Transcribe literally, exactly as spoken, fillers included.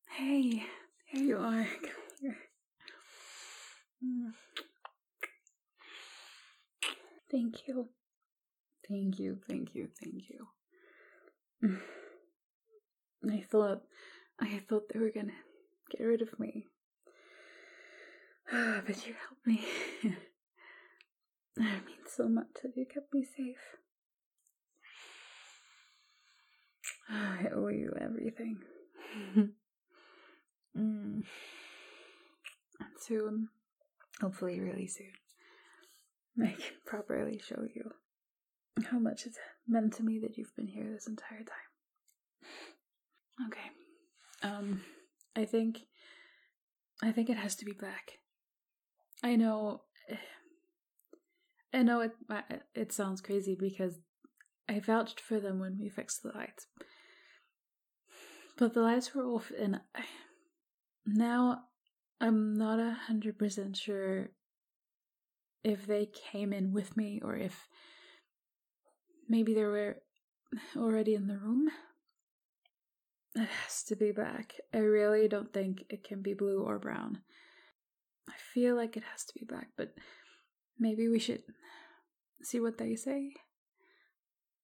Hey, here you are. Come here. Mm. Thank you. Thank you, thank you, thank you. Mm. I thought, I thought they were gonna get rid of me. But you helped me. That means so much that you kept me safe. I owe you everything. mm. And soon, hopefully really soon, I can properly show you how much it's meant to me that you've been here this entire time. Okay. Um, I think, I think it has to be black. I know, I know it, it sounds crazy because I vouched for them when we fixed the lights. But the lights were off and I, now I'm not a hundred percent sure if they came in with me or if maybe they were already in the room. It has to be black. I really don't think it can be blue or brown. I feel like it has to be black, but maybe we should see what they say.